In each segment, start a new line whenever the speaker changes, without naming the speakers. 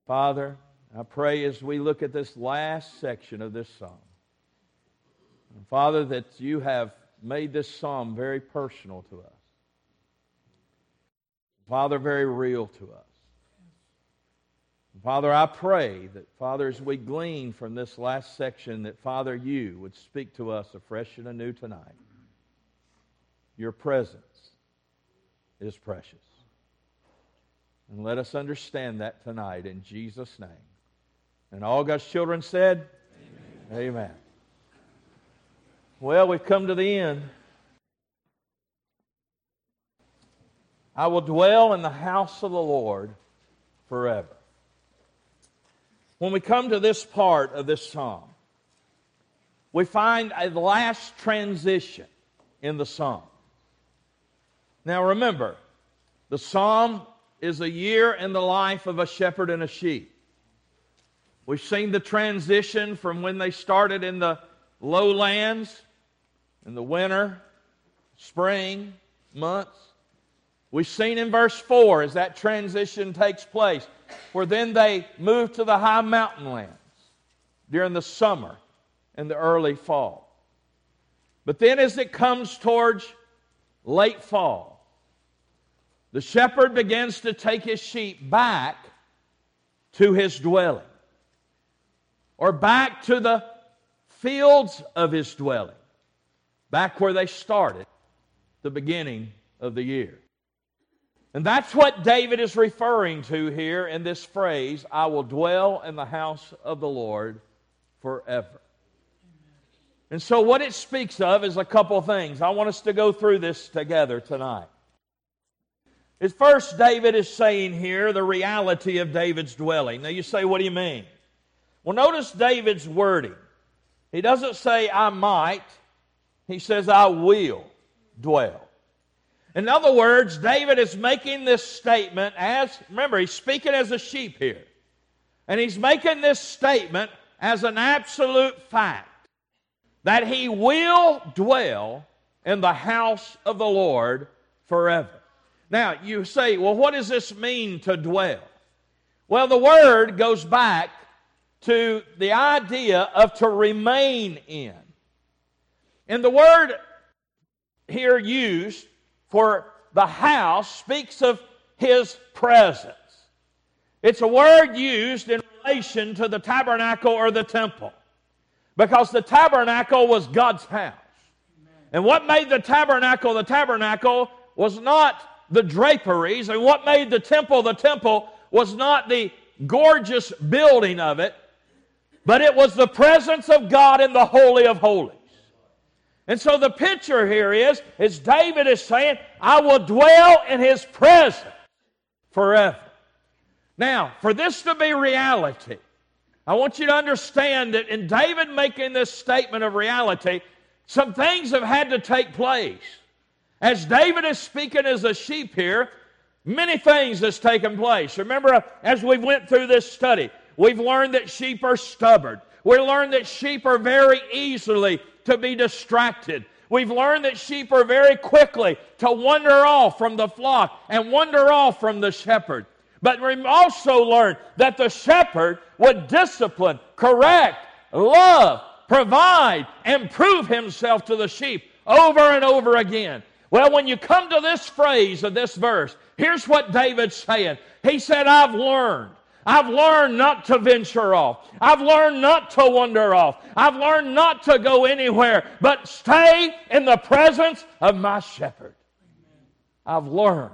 Father, I pray as we look at this last section of this psalm, and Father, that you have made this psalm very personal to us. Father, very real to us. Father, I pray that, Father, as we glean from this last section, that, Father, you would speak to us afresh and anew tonight. Your presence is precious. And let us understand that tonight in Jesus' name. And all God's children said, Amen. Amen. Well, we've come to the end. I will dwell in the house of the Lord forever. When we come to this part of this psalm, we find a last transition in the psalm. Now remember, the psalm is a year in the life of a shepherd and a sheep. We've seen the transition from when they started in the lowlands, in the winter, spring months. We've seen in verse 4 as that transition takes place, where then they move to the high mountain lands during the summer and the early fall. But then as it comes towards late fall, the shepherd begins to take his sheep back to his dwelling, or back to the fields of his dwelling, back where they started, the beginning of the year. And that's what David is referring to here in this phrase, I will dwell in the house of the Lord forever. And so what it speaks of is a couple things. I want us to go through this together tonight. At first, David is saying here the reality of David's dwelling. Now you say, what do you mean? Well, notice David's wording. He doesn't say, I might. He says, I will dwell. In other words, David is making this statement remember, he's speaking as a sheep here. And he's making this statement as an absolute fact that he will dwell in the house of the Lord forever. Now, you say, well, what does this mean to dwell? Well, the word goes back to the idea of to remain in. And the word here used for the house speaks of His presence. It's a word used in relation to the tabernacle or the temple, because the tabernacle was God's house. And what made the tabernacle was not the draperies, and what made the temple was not the gorgeous building of it, but it was the presence of God in the Holy of Holies. And so the picture here is David is saying, I will dwell in His presence forever. Now, for this to be reality, I want you to understand that in David making this statement of reality, some things have had to take place. As David is speaking as a sheep here, many things has taken place. Remember, as we went through this study, we've learned that sheep are stubborn. We learned that sheep are very easily to be distracted. We've learned that sheep are very quickly to wander off from the flock and wander off from the shepherd. But we've also learned that the shepherd would discipline, correct, love, provide, and prove himself to the sheep over and over again. Well, when you come to this phrase of this verse, here's what David's saying. He said, I've learned not to venture off. I've learned not to wander off. I've learned not to go anywhere, but stay in the presence of my shepherd. I've learned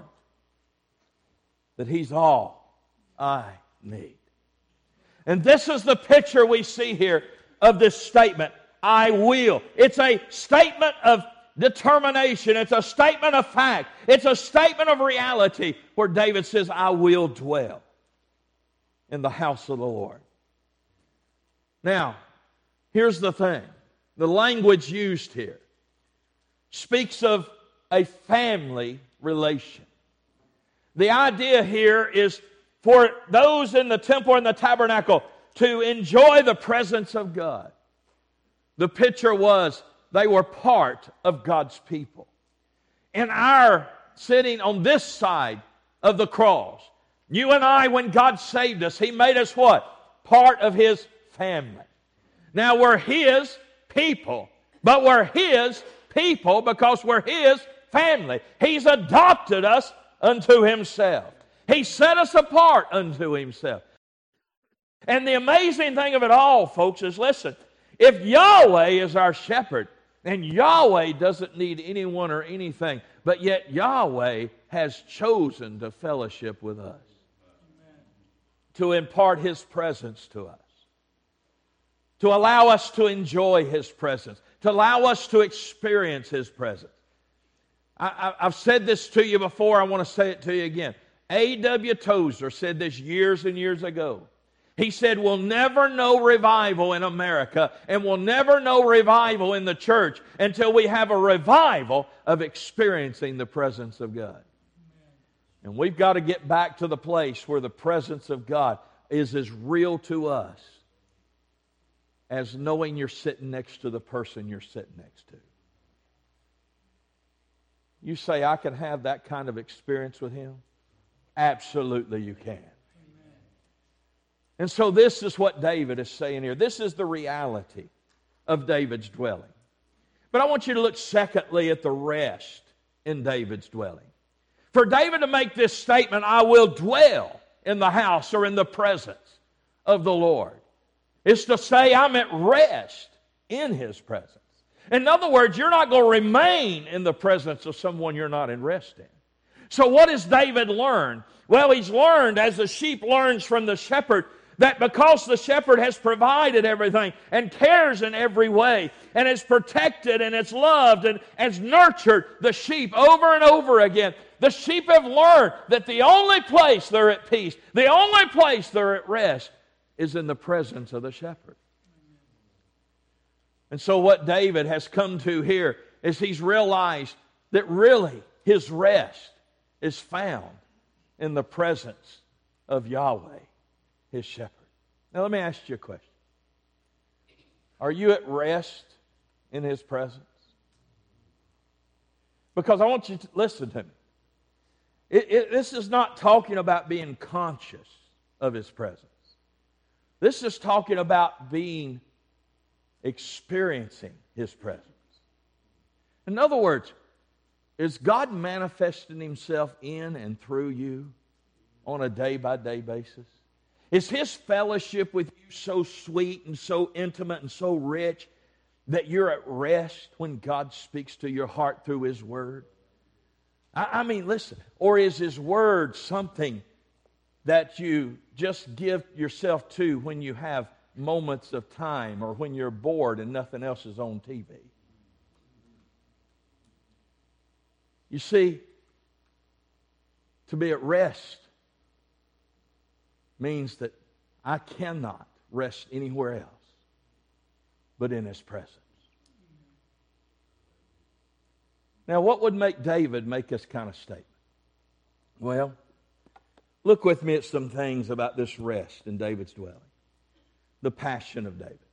that He's all I need. And this is the picture we see here of this statement, I will. It's a statement of determination. It's a statement of fact. It's a statement of reality where David says, I will dwell in the house of the Lord. Now, here's the thing. The language used here speaks of a family relation. The idea here is for those in the temple and the tabernacle to enjoy the presence of God. The picture was they were part of God's people. In our sitting on this side of the cross, You and I, when God saved us, He made us what? Part of His family. Now we're His people, but we're His people because we're His family. He's adopted us unto Himself. He set us apart unto Himself. And the amazing thing of it all, folks, is listen, if Yahweh is our shepherd, and Yahweh doesn't need anyone or anything, but yet Yahweh has chosen to fellowship with us, to impart His presence to us, to allow us to enjoy His presence, to allow us to experience His presence. I've said this to you before. I want to say it to you again. A.W. Tozer said this years and years ago. He said, we'll never know revival in America, and we'll never know revival in the church until we have a revival of experiencing the presence of God. And we've got to get back to the place where the presence of God is as real to us as knowing you're sitting next to the person you're sitting next to. You say, I can have that kind of experience with Him? Absolutely you can. And so this is what David is saying here. This is the reality of David's dwelling. But I want you to look secondly at the rest in David's dwelling. For David to make this statement, I will dwell in the house or in the presence of the Lord, is to say I'm at rest in His presence. In other words, you're not going to remain in the presence of someone you're not in rest in. So what has David learned? Well, he's learned, as the sheep learns from the shepherd, that because the shepherd has provided everything and cares in every way and has protected and has loved and has nurtured the sheep over and over again, the sheep have learned that the only place they're at peace, the only place they're at rest is in the presence of the shepherd. And so what David has come to here is he's realized that really his rest is found in the presence of Yahweh, His shepherd. Now let me ask you a question. Are you at rest in His presence? Because I want you to listen to me. This is not talking about being conscious of His presence. This is talking about experiencing His presence. In other words, is God manifesting Himself in and through you on a day-by-day basis? Is His fellowship with you so sweet and so intimate and so rich that you're at rest when God speaks to your heart through His Word? I mean, listen, or is His Word something that you just give yourself to when you have moments of time or when you're bored and nothing else is on TV? You see, to be at rest means that I cannot rest anywhere else but in His presence. Now, what would make David make this kind of statement? Well, look with me at some things about this rest in David's dwelling. The passion of David.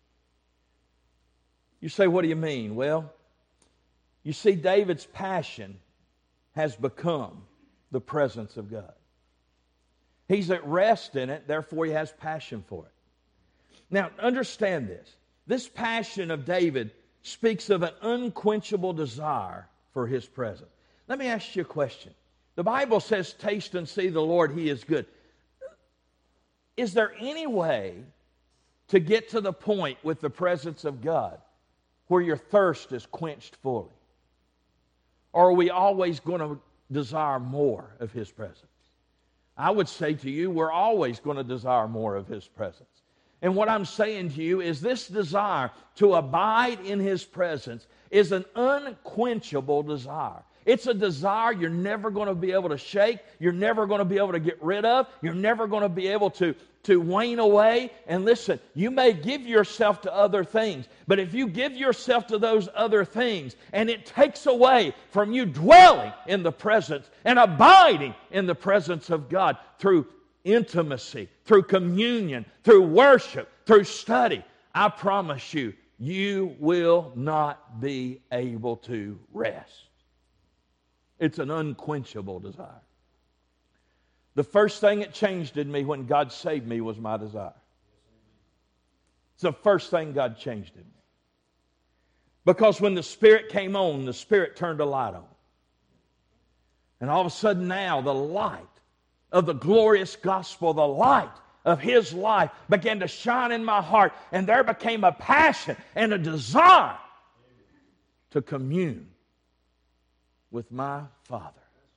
You say, what do you mean? Well, you see, David's passion has become the presence of God. He's at rest in it, therefore he has passion for it. Now, understand this. This passion of David speaks of an unquenchable desire for His presence. Let me ask you a question. The Bible says, taste and see the Lord, He is good. Is there any way to get to the point with the presence of God where your thirst is quenched fully? Or are we always going to desire more of His presence? I would say to you, we're always going to desire more of His presence. And what I'm saying to you is this desire to abide in His presence is an unquenchable desire. It's a desire you're never going to be able to shake. You're never going to be able to get rid of. You're never going to be able to wane away. And listen, you may give yourself to other things, but if you give yourself to those other things and it takes away from you dwelling in the presence and abiding in the presence of God through intimacy, through communion, through worship, through study, I promise you, you will not be able to rest. It's an unquenchable desire. The first thing that changed in me when God saved me was my desire. It's the first thing God changed in me. Because when the Spirit came on, the Spirit turned a light on. And all of a sudden now, the light of the glorious gospel, the light of His life began to shine in my heart. And there became a passion and a desire to commune with my Father.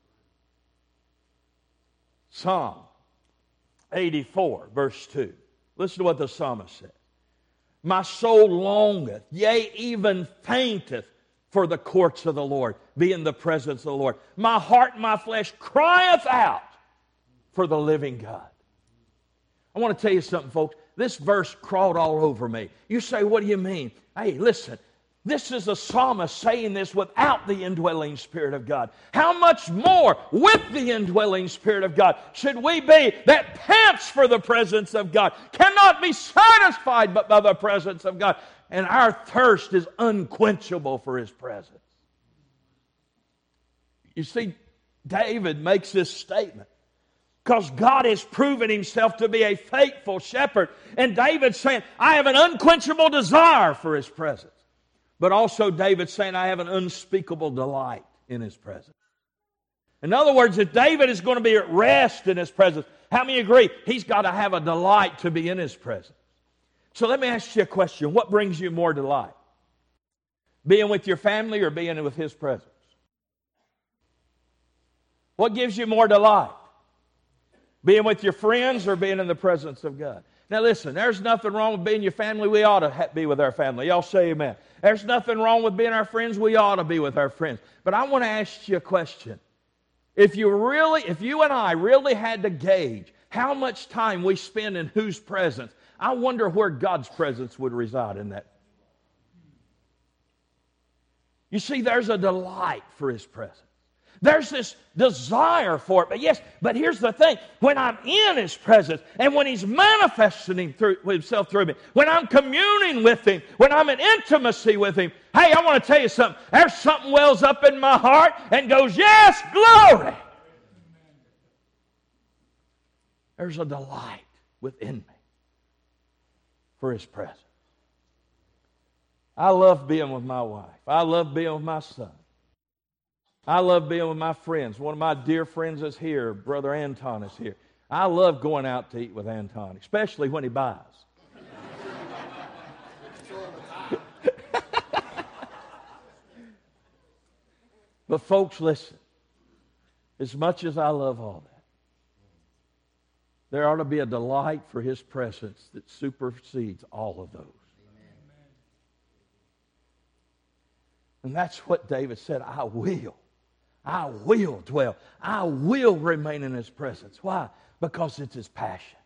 Psalm 84, verse 2. Listen to what the psalmist said. My soul longeth, yea, even fainteth for the courts of the Lord, be in the presence of the Lord. My heart and my flesh crieth out for the living God. I want to tell you something, folks. This verse crawled all over me. You say, what do you mean? Hey, listen. This is the psalmist saying this without the indwelling Spirit of God. How much more with the indwelling Spirit of God should we be that pants for the presence of God, cannot be satisfied but by the presence of God, and our thirst is unquenchable for His presence. You see, David makes this statement because God has proven Himself to be a faithful shepherd, and David's saying, I have an unquenchable desire for His presence. But also David's saying, I have an unspeakable delight in His presence. In other words, if David is going to be at rest in His presence, how many agree? He's got to have a delight to be in His presence. So let me ask you a question. What brings you more delight? Being with your family or being with His presence? What gives you more delight? Being with your friends or being in the presence of God? Now listen, there's nothing wrong with being your family. We ought to be with our family. Y'all say amen. There's nothing wrong with being our friends. We ought to be with our friends. But I want to ask you a question. If you and I really had to gauge how much time we spend in whose presence, I wonder where God's presence would reside in that. You see, there's a delight for His presence. There's this desire for it. But here's the thing. When I'm in His presence and when He's manifesting Himself through me, when I'm communing with Him, when I'm in intimacy with Him, hey, I want to tell you something. There's something wells up in my heart and goes, yes, glory. There's a delight within me for His presence. I love being with my wife. I love being with my son. I love being with my friends. One of my dear friends is here. Brother Anton is here. I love going out to eat with Anton, especially when he buys. But folks, listen. As much as I love all that, there ought to be a delight for His presence that supersedes all of those. Amen. And that's what David said, I will dwell. I will remain in His presence. Why? Because it's His passion.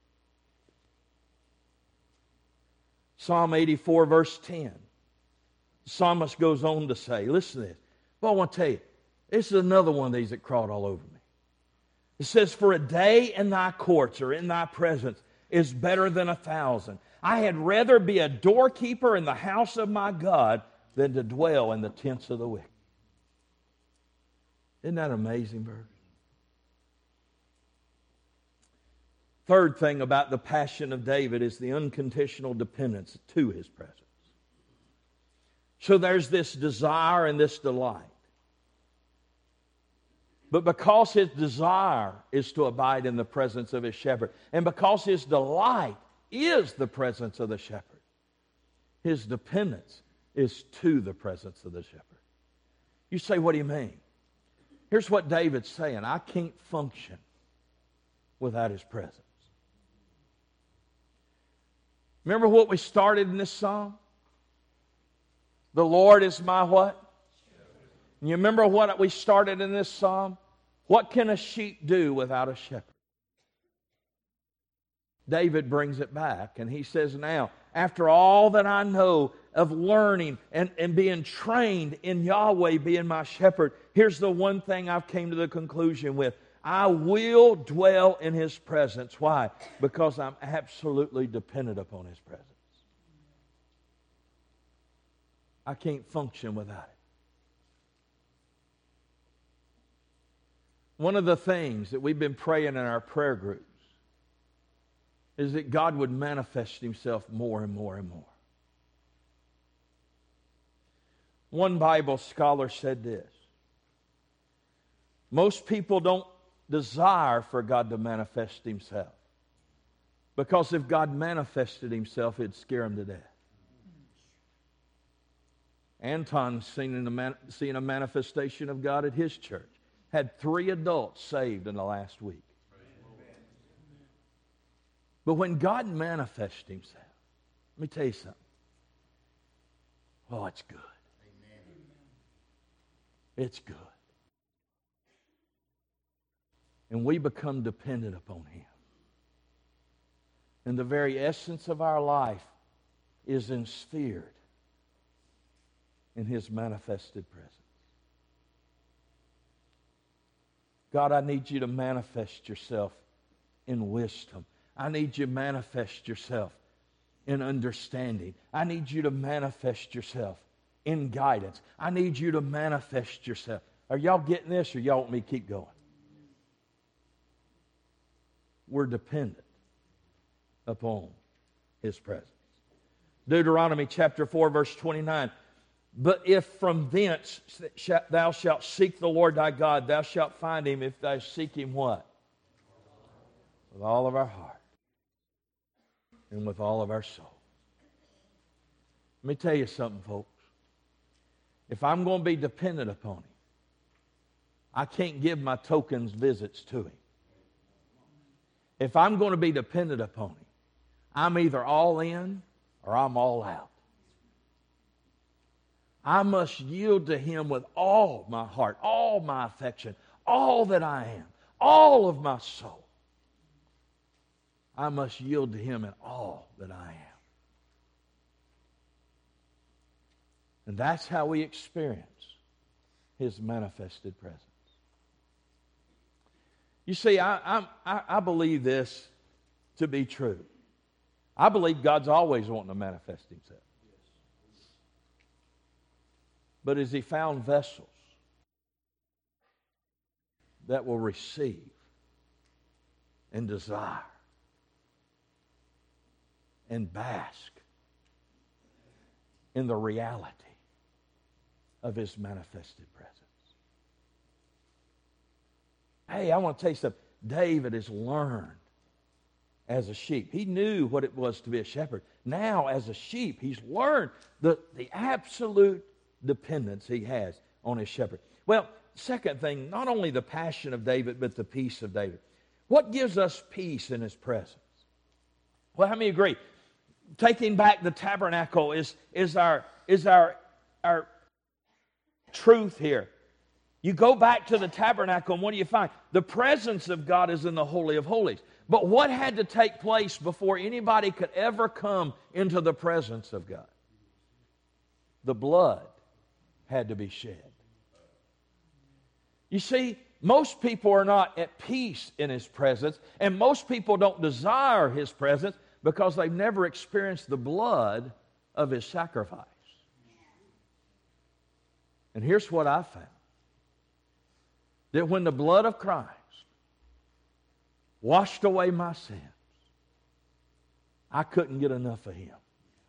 Psalm 84, verse 10. The psalmist goes on to say, listen to this. Well, I want to tell you, this is another one of these that crawled all over me. It says, for a day in Thy courts, or in Thy presence, is better than 1,000. I had rather be a doorkeeper in the house of my God than to dwell in the tents of the wicked. Isn't that an amazing verse? Third thing about the passion of David is the unconditional dependence to His presence. So there's this desire and this delight. But because his desire is to abide in the presence of his shepherd, and because his delight is the presence of the shepherd, his dependence is to the presence of the shepherd. You say, what do you mean? Here's what David's saying. I can't function without His presence. Remember what we started in this psalm? The Lord is my what? And you remember what we started in this psalm? What can a sheep do without a shepherd? David brings it back and he says, now, after all that I know of learning and being trained in Yahweh being my shepherd, here's the one thing I've came to the conclusion with. I will dwell in His presence. Why? Because I'm absolutely dependent upon His presence. I can't function without it. One of the things that we've been praying in our prayer groups is that God would manifest Himself more and more and more. One Bible scholar said this: most people don't desire for God to manifest Himself, because if God manifested Himself, it'd scare them to death. Anton's seen a manifestation of God at his church. Had 3 adults saved in the last week. But when God manifests Himself, let me tell you something. Oh, it's good. It's good. And we become dependent upon Him. And the very essence of our life is ensphered in His manifested presence. God, I need You to manifest Yourself in wisdom. I need You to manifest Yourself in understanding. I need You to manifest Yourself in guidance. I need You to manifest Yourself. Are y'all getting this, or y'all want me to keep going? We're dependent upon His presence. Deuteronomy chapter 4, verse 29. But if from thence thou shalt seek the Lord thy God, thou shalt find Him if thou seek Him what? With all of our heart and with all of our soul. Let me tell you something, folks. If I'm going to be dependent upon Him, I can't give my tokens visits to Him. If I'm going to be dependent upon Him, I'm either all in or I'm all out. I must yield to Him with all my heart, all my affection, all that I am, all of my soul. I must yield to Him in all that I am. And that's how we experience His manifested presence. You see, I believe this to be true. I believe God's always wanting to manifest Himself. But has He found vessels that will receive and desire and bask in the reality of His manifested presence? Hey, I want to tell you something. David has learned as a sheep. He knew what it was to be a shepherd. Now, as a sheep, he's learned the absolute dependence he has on his shepherd. Well, second thing, not only the passion of David, but the peace of David. What gives us peace in His presence? Well, how many agree? Taking back the tabernacle is our truth here. You go back to the tabernacle, and what do you find? The presence of God is in the Holy of Holies. But what had to take place before anybody could ever come into the presence of God? The blood had to be shed. You see, most people are not at peace in His presence, and most people don't desire His presence because they've never experienced the blood of His sacrifice. And here's what I found. That when the blood of Christ washed away my sins, I couldn't get enough of Him.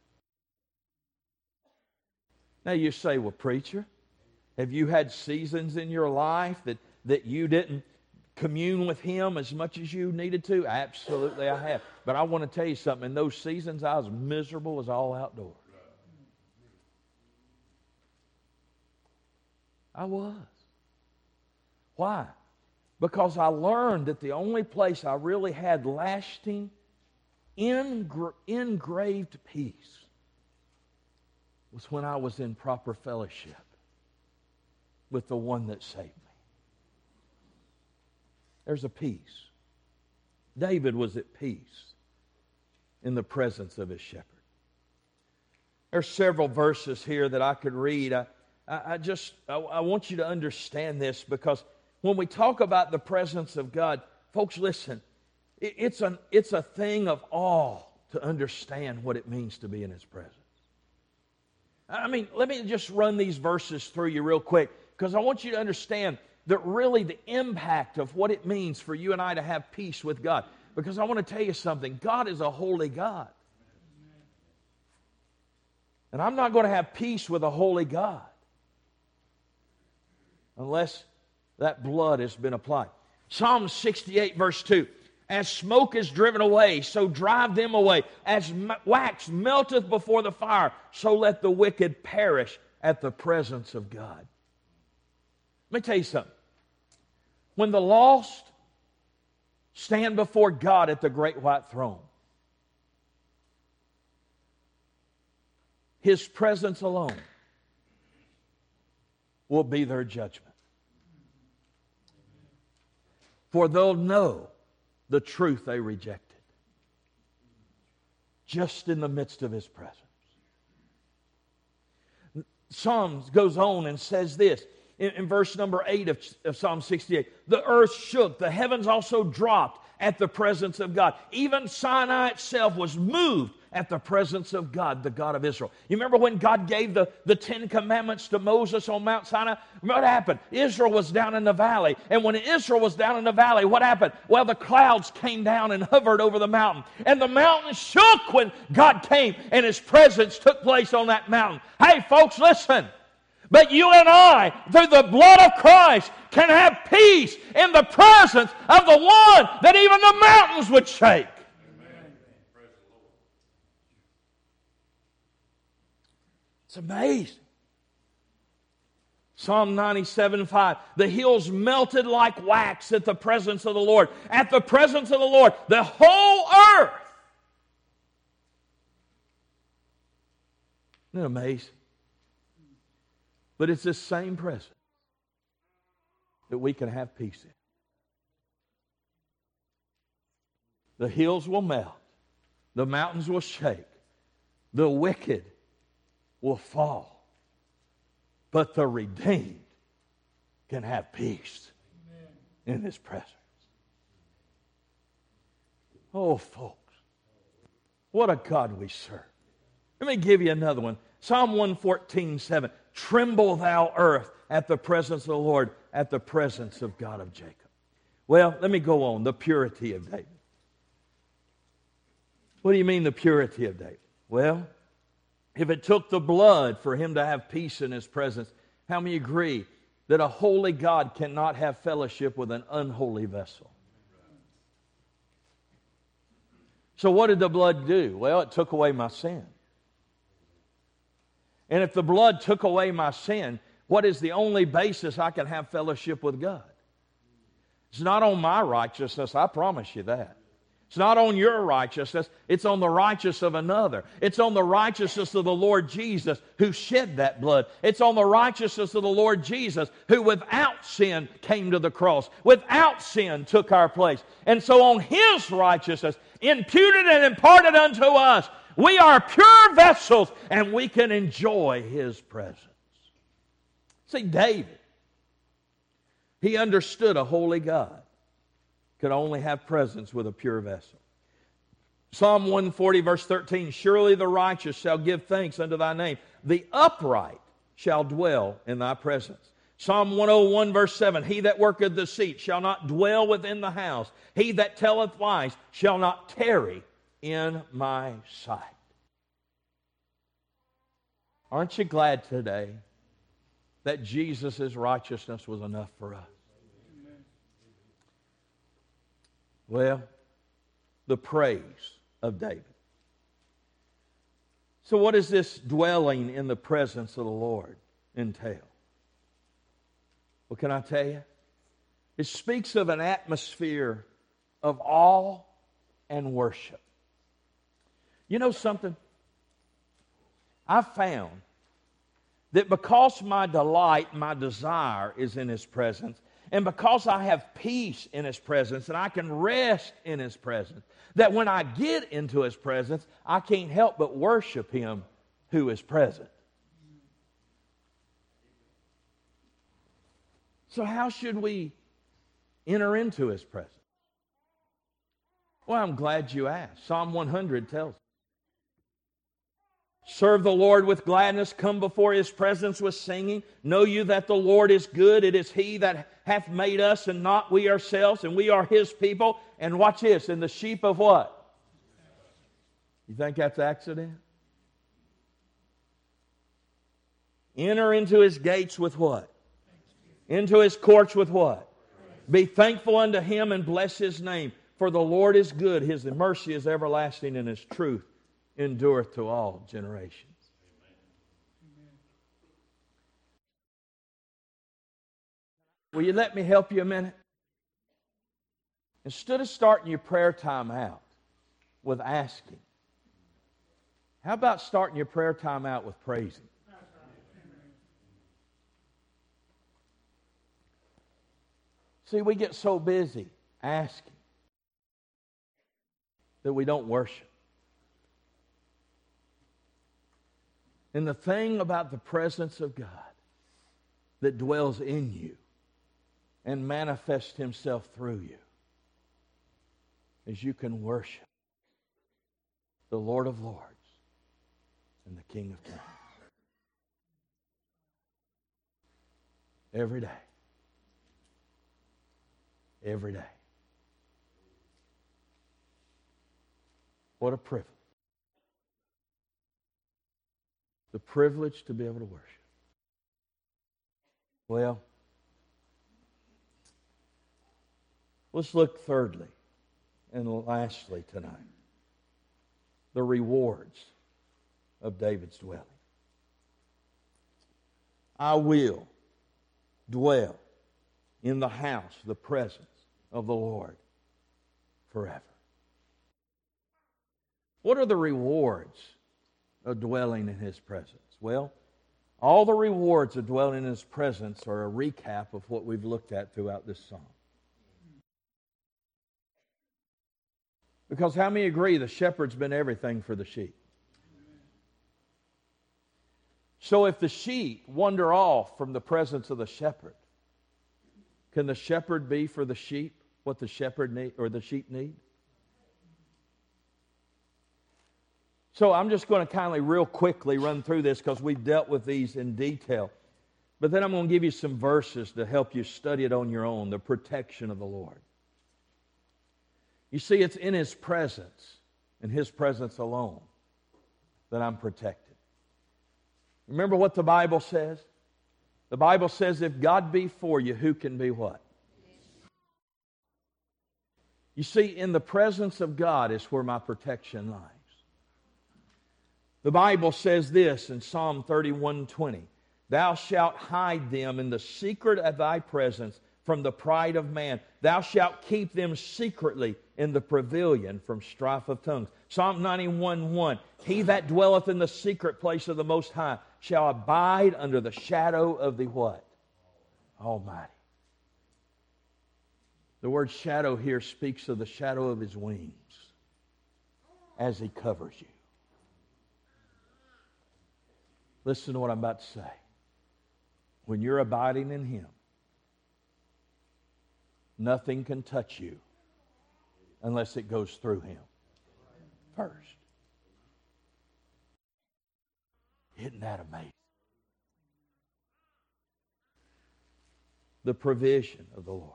Now you say, well, preacher, have you had seasons in your life that you didn't commune with Him as much as you needed to? Absolutely I have. But I want to tell you something. In those seasons, I was miserable as all outdoors. I was. Why? Because I learned that the only place I really had lasting, engraved peace was when I was in proper fellowship with the one that saved me. There's a peace. David was at peace in the presence of his shepherd. There's several verses here that I could read. I want you to understand this, because when we talk about the presence of God, folks, listen, it's a thing of awe to understand what it means to be in His presence. I mean, let me just run these verses through you real quick, because I want you to understand really the impact of what it means for you and I to have peace with God. Because I want to tell you something. God is a holy God. And I'm not going to have peace with a holy God unless that blood has been applied. Psalm 68, verse 2. As smoke is driven away, so drive them away. As wax melteth before the fire, so let the wicked perish at the presence of God. Let me tell you something. When the lost stand before God at the great white throne, His presence alone will be their judgment. For they'll know the truth they rejected, just in the midst of His presence. Psalms goes on and says this, in verse number 8 of Psalm 68, the earth shook, the heavens also dropped at the presence of God. Even Sinai itself was moved at the presence of God, the God of Israel. You remember when God gave the Ten Commandments to Moses on Mount Sinai? What happened? Israel was down in the valley. And when Israel was down in the valley, what happened? Well, the clouds came down and hovered over the mountain. And the mountain shook when God came and His presence took place on that mountain. Hey, folks, listen. But you and I, through the blood of Christ, can have peace in the presence of the one that even the mountains would shake. It's amazing. Psalm 97:5. The hills melted like wax at the presence of the Lord. At the presence of the Lord, the whole earth. Isn't it amazing? But it's this same presence that we can have peace in. The hills will melt. The mountains will shake. The wicked will fall. But the redeemed can have peace in His presence. Oh, folks, what a God we serve. Let me give you another one. Psalm 114:7. Tremble thou earth at the presence of the Lord, at the presence of God of Jacob. Well, let me go on. The purity of David. What do you mean the purity of David? Well, if it took the blood for him to have peace in His presence, how many agree that a holy God cannot have fellowship with an unholy vessel? So what did the blood do? Well, it took away my sin. And if the blood took away my sin, what is the only basis I can have fellowship with God? It's not on my righteousness, I promise you that. It's not on your righteousness, it's on the righteousness of another. It's on the righteousness of the Lord Jesus who shed that blood. It's on the righteousness of the Lord Jesus who without sin came to the cross. Without sin took our place. And so on His righteousness, imputed and imparted unto us, we are pure vessels and we can enjoy His presence. See, David, he understood a holy God could only have presence with a pure vessel. Psalm 140 verse 13, surely the righteous shall give thanks unto thy name. The upright shall dwell in thy presence. Psalm 101 verse 7, he that worketh deceit shall not dwell within the house. He that telleth lies shall not tarry in my sight. Aren't you glad today that Jesus' righteousness was enough for us? Well, the praise of David. So what does this dwelling in the presence of the Lord entail? Well, can I tell you? It speaks of an atmosphere of awe and worship. You know something? I found that because my delight, my desire is in His presence, and because I have peace in His presence and I can rest in His presence, that when I get into His presence, I can't help but worship Him who is present. So how should we enter into His presence? Well, I'm glad you asked. Psalm 100 tells us. Serve the Lord with gladness. Come before His presence with singing. Know you that the Lord is good. It is He that hath made us and not we ourselves, and we are His people. And watch this, and the sheep of what? You think that's accident? Enter into His gates with what? Into His courts with what? Be thankful unto Him and bless His name. For the Lord is good, His mercy is everlasting, and His truth endureth to all generations. Will you let me help you a minute? Instead of starting your prayer time out with asking, how about starting your prayer time out with praising? See, we get so busy asking that we don't worship. And the thing about the presence of God that dwells in you and manifests Himself through you is you can worship the Lord of Lords and the King of Kings every day. Every day. What a privilege. The privilege to be able to worship. Well, let's look thirdly and lastly tonight. The rewards of David's dwelling. I will dwell in the house, the presence of the Lord forever. What are the rewards of dwelling in His presence? Well, all the rewards of dwelling in His presence are a recap of what we've looked at throughout this psalm. Because how many agree the shepherd's been everything for the sheep? So if the sheep wander off from the presence of the shepherd, can the shepherd be for the sheep what the shepherd need or the sheep need? So I'm just going to kindly real quickly run through this because we've dealt with these in detail. But then I'm going to give you some verses to help you study it on your own, the protection of the Lord. You see, it's in His presence, in His presence alone, that I'm protected. Remember what the Bible says? The Bible says, if God be for you, who can be what? You see, in the presence of God is where my protection lies. The Bible says this in Psalm 31:20, Thou shalt hide them in the secret of Thy presence from the pride of man. Thou shalt keep them secretly in the pavilion from strife of tongues. Psalm 91:1, He that dwelleth in the secret place of the Most High shall abide under the shadow of the what? Almighty. The word shadow here speaks of the shadow of His wings as He covers you. Listen to what I'm about to say. When you're abiding in Him, nothing can touch you unless it goes through Him first. Isn't that amazing? The provision of the Lord.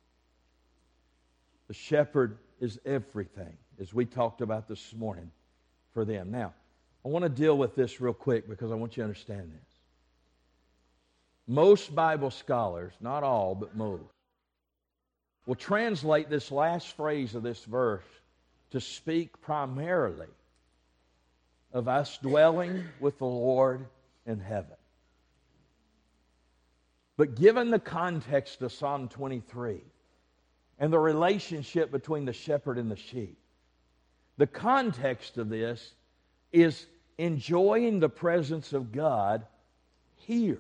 The shepherd is everything, as we talked about this morning, for them. Now, I want to deal with this real quick because I want you to understand this. Most Bible scholars, not all, but most, will translate this last phrase of this verse to speak primarily of us dwelling with the Lord in heaven. But given the context of Psalm 23 and the relationship between the shepherd and the sheep, the context of this is enjoying the presence of God here.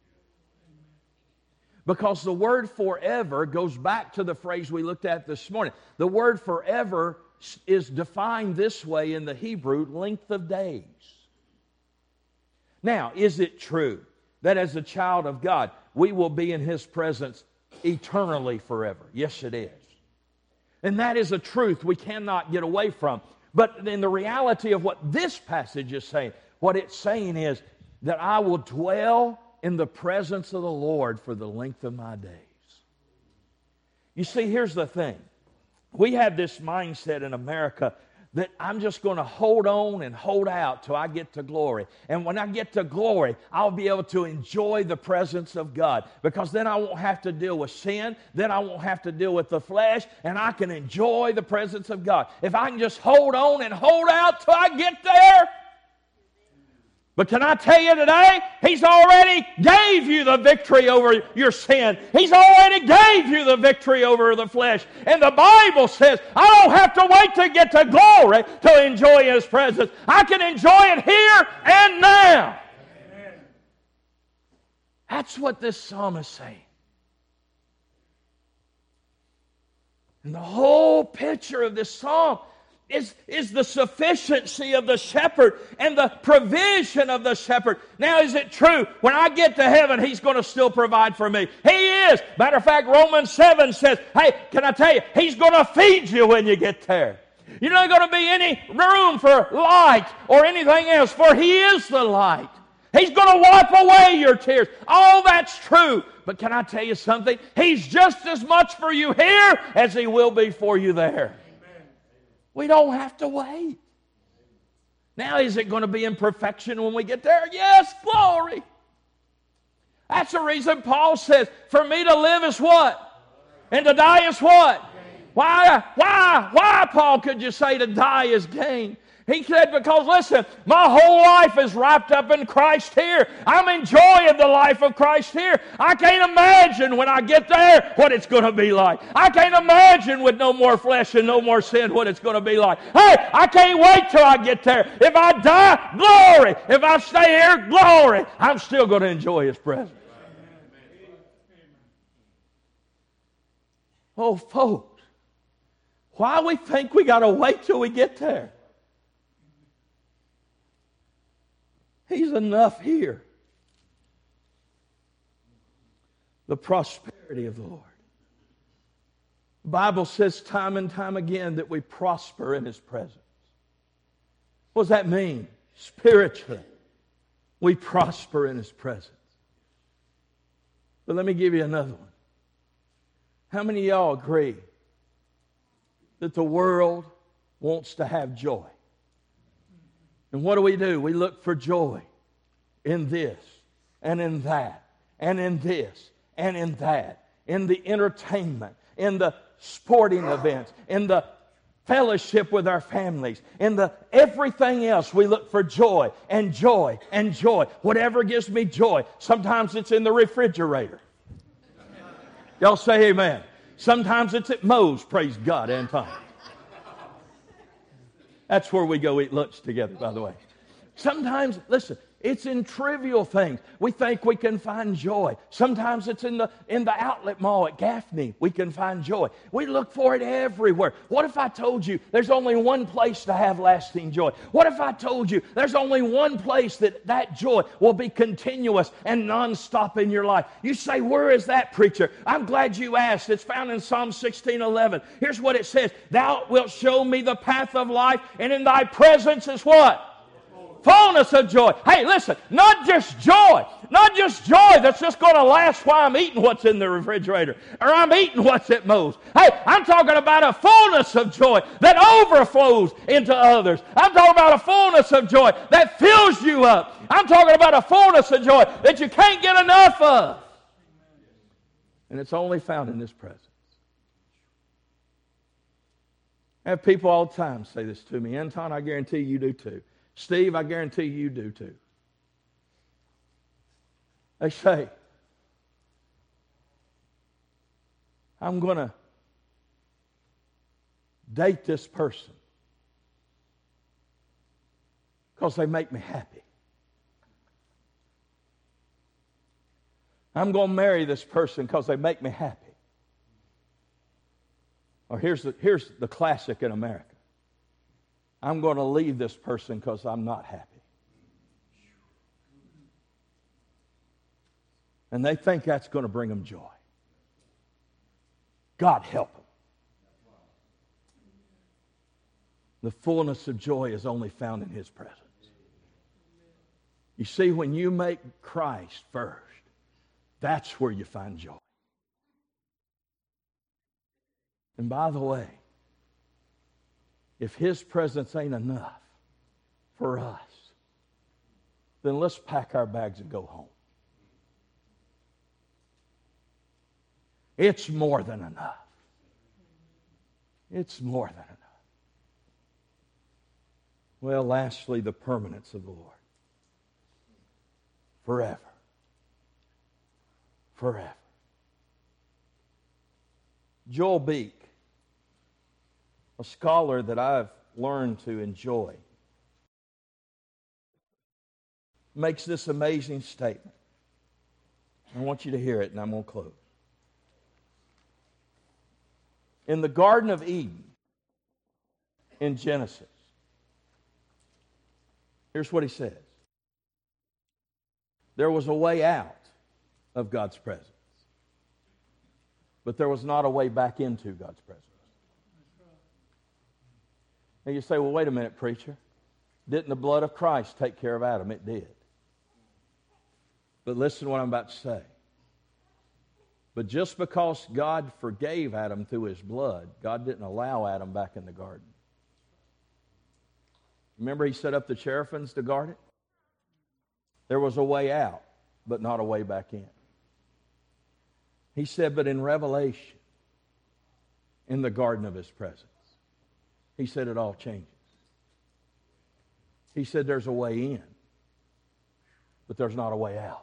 Because the word forever goes back to the phrase we looked at this morning. The word forever is defined this way in the Hebrew, length of days. Now, is it true that as a child of God, we will be in His presence eternally forever? Yes, it is. And that is a truth we cannot get away from. But in the reality of what this passage is saying, what it's saying is that I will dwell in the presence of the Lord for the length of my days. You see, here's the thing. We have this mindset in America that I'm just going to hold on and hold out till I get to glory. And when I get to glory, I'll be able to enjoy the presence of God, because then I won't have to deal with sin, then I won't have to deal with the flesh, and I can enjoy the presence of God. If I can just hold on and hold out till I get there. But can I tell you today, He's already gave you the victory over your sin. He's already gave you the victory over the flesh. And the Bible says, I don't have to wait to get to glory to enjoy His presence. I can enjoy it here and now. Amen. That's what this psalm is saying. And the whole picture of this psalm is the sufficiency of the shepherd and the provision of the shepherd. Now, is it true? When I get to heaven, He's going to still provide for me. He is. Matter of fact, Romans 7 says, hey, can I tell you, He's going to feed you when you get there. You're not going to be any room for light or anything else, for He is the light. He's going to wipe away your tears. All that's true. But can I tell you something? He's just as much for you here as He will be for you there. We don't have to wait. Now, is it going to be in perfection when we get there? Yes, glory. That's the reason Paul says, for me to live is what? And to die is what? Why, Paul, could you say to die is gain? He said, because listen, my whole life is wrapped up in Christ here. I'm enjoying the life of Christ here. I can't imagine when I get there what it's going to be like. I can't imagine with no more flesh and no more sin what it's going to be like. Hey, I can't wait till I get there. If I die, glory. If I stay here, glory. I'm still going to enjoy His presence. Oh, folks, why we think we got to wait till we get there? He's enough here. The prosperity of the Lord. The Bible says time and time again that we prosper in His presence. What does that mean? Spiritually, we prosper in His presence. But let me give you another one. How many of y'all agree that the world wants to have joy? And what do? We look for joy in this and in that and in this and in that, in the entertainment, in the sporting events, in the fellowship with our families, in the everything else. We look for joy and joy and joy. Whatever gives me joy. Sometimes it's in the refrigerator. Y'all say amen. Sometimes it's at Moe's, praise God, and Tom. That's where we go eat lunch together, by the way. Sometimes, listen, it's in trivial things. We think we can find joy. Sometimes it's in the outlet mall at Gaffney we can find joy. We look for it everywhere. What if I told you there's only one place to have lasting joy? What if I told you there's only one place that joy will be continuous and nonstop in your life? You say, where is that, preacher? I'm glad you asked. It's found in Psalm 16:11. Here's what it says. Thou wilt show me the path of life, and in Thy presence is what? Fullness of joy. Hey, listen, not just joy that's just going to last while I'm eating what's in the refrigerator or I'm eating what's at Moe's. Hey, I'm talking about a fullness of joy that overflows into others. I'm talking about a fullness of joy that fills you up. I'm talking about a fullness of joy that you can't get enough of. And it's only found in this presence. I have people all the time say this to me. Anton, I guarantee you do too. Steve, I guarantee you do too. They say, I'm going to date this person because they make me happy. I'm going to marry this person because they make me happy. Or here's the classic in America. I'm going to leave this person because I'm not happy. And they think that's going to bring them joy. God help them. The fullness of joy is only found in His presence. You see, when you make Christ first, that's where you find joy. And by the way, if His presence ain't enough for us, then let's pack our bags and go home. It's more than enough. It's more than enough. Well, lastly, the permanence of the Lord. Forever. Forever. Joel Beek, a scholar that I've learned to enjoy, makes this amazing statement. I want you to hear it, and I'm going to close. In the Garden of Eden, in Genesis, here's what he says. There was a way out of God's presence, but there was not a way back into God's presence. And you say, well, wait a minute, preacher. Didn't the blood of Christ take care of Adam? It did. But listen to what I'm about to say. But just because God forgave Adam through His blood, God didn't allow Adam back in the garden. Remember He set up the cherubims to guard it? There was a way out, but not a way back in. He said, but in Revelation, in the garden of His presence, He said it all changes. He said there's a way in, but there's not a way out.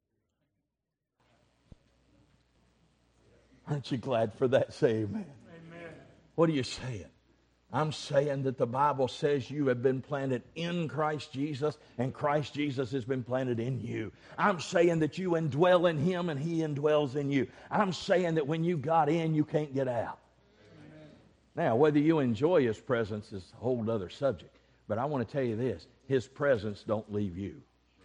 Aren't you glad for that? Say amen. Amen. What are you saying? I'm saying that the Bible says you have been planted in Christ Jesus, and Christ Jesus has been planted in you. I'm saying that you indwell in Him and He indwells in you. I'm saying that when you got in, you can't get out. Amen. Now, whether you enjoy His presence is a whole other subject. But I want to tell you this, His presence don't leave you.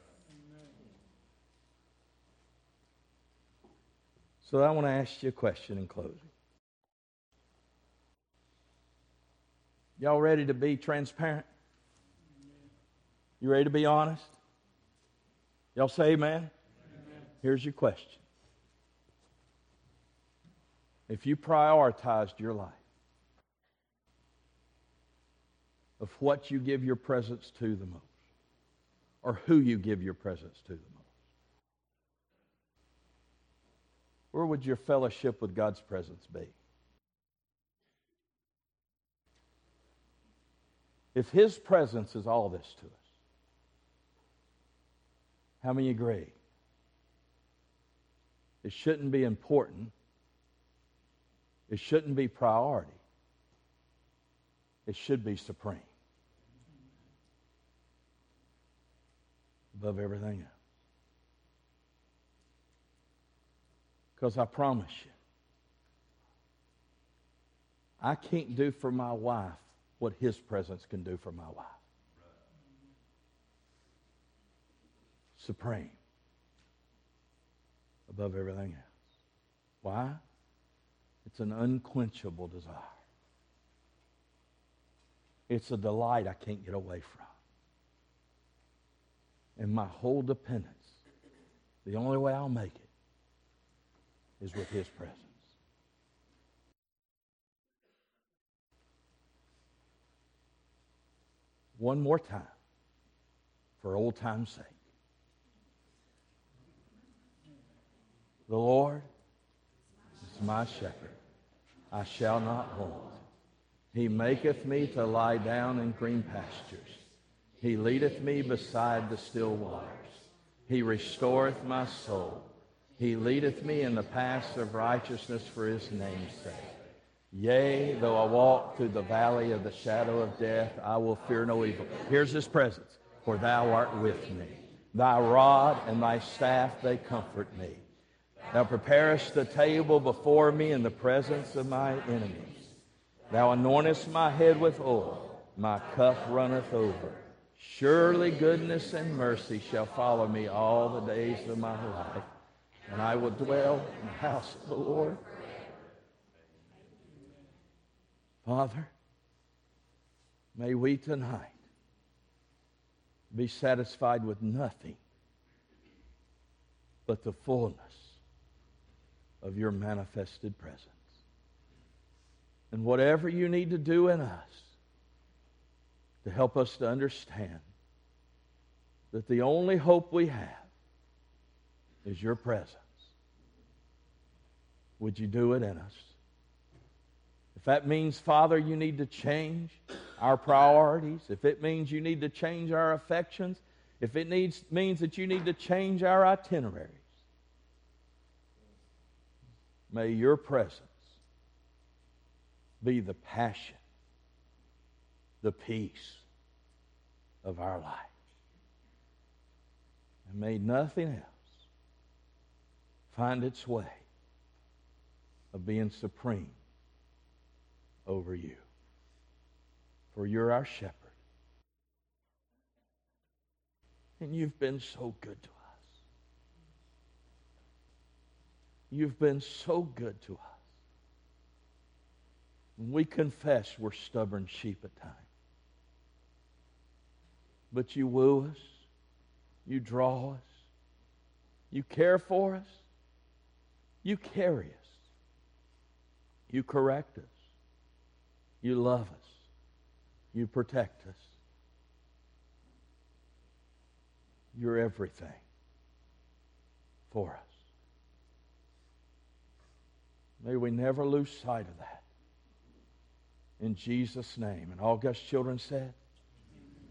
So I want to ask you a question in closing. Y'all ready to be transparent? You ready to be honest? Y'all say amen? Amen. Here's your question. If you prioritized your life of what you give your presence to the most, or who you give your presence to the most, where would your fellowship with God's presence be? If His presence is all this to us, how many agree? It shouldn't be important. It shouldn't be priority. It should be supreme. Above everything else. Because I promise you, I can't do for my wife what His presence can do for my wife. Supreme. Above everything else. Why? It's an unquenchable desire. It's a delight I can't get away from. And my whole dependence, the only way I'll make it, is with His presence. One more time, for old time's sake. The Lord is my shepherd. I shall not want. He maketh me to lie down in green pastures. He leadeth me beside the still waters. He restoreth my soul. He leadeth me in the paths of righteousness for His name's sake. Yea, though I walk through the valley of the shadow of death, I will fear no evil. Here's His presence. For Thou art with me. Thy rod and Thy staff, they comfort me. Thou preparest the table before me in the presence of my enemies. Thou anointest my head with oil. My cup runneth over. Surely goodness and mercy shall follow me all the days of my life, and I will dwell in the house of the Lord. Father, may we tonight be satisfied with nothing but the fullness of Your manifested presence. And whatever you need to do in us to help us to understand that the only hope we have is your presence, would you do it in us? If that means, Father, you need to change our priorities, if it means you need to change our affections, if it means that you need to change our itineraries, may your presence be the passion, the peace of our life. And may nothing else find its way of being supreme over you. For you're our shepherd. And you've been so good to us. You've been so good to us. And we confess we're stubborn sheep at times. But you woo us. You draw us. You care for us. You carry us. You correct us. You love us. You protect us. You're everything for us. May we never lose sight of that. In Jesus' name. And all God's children said,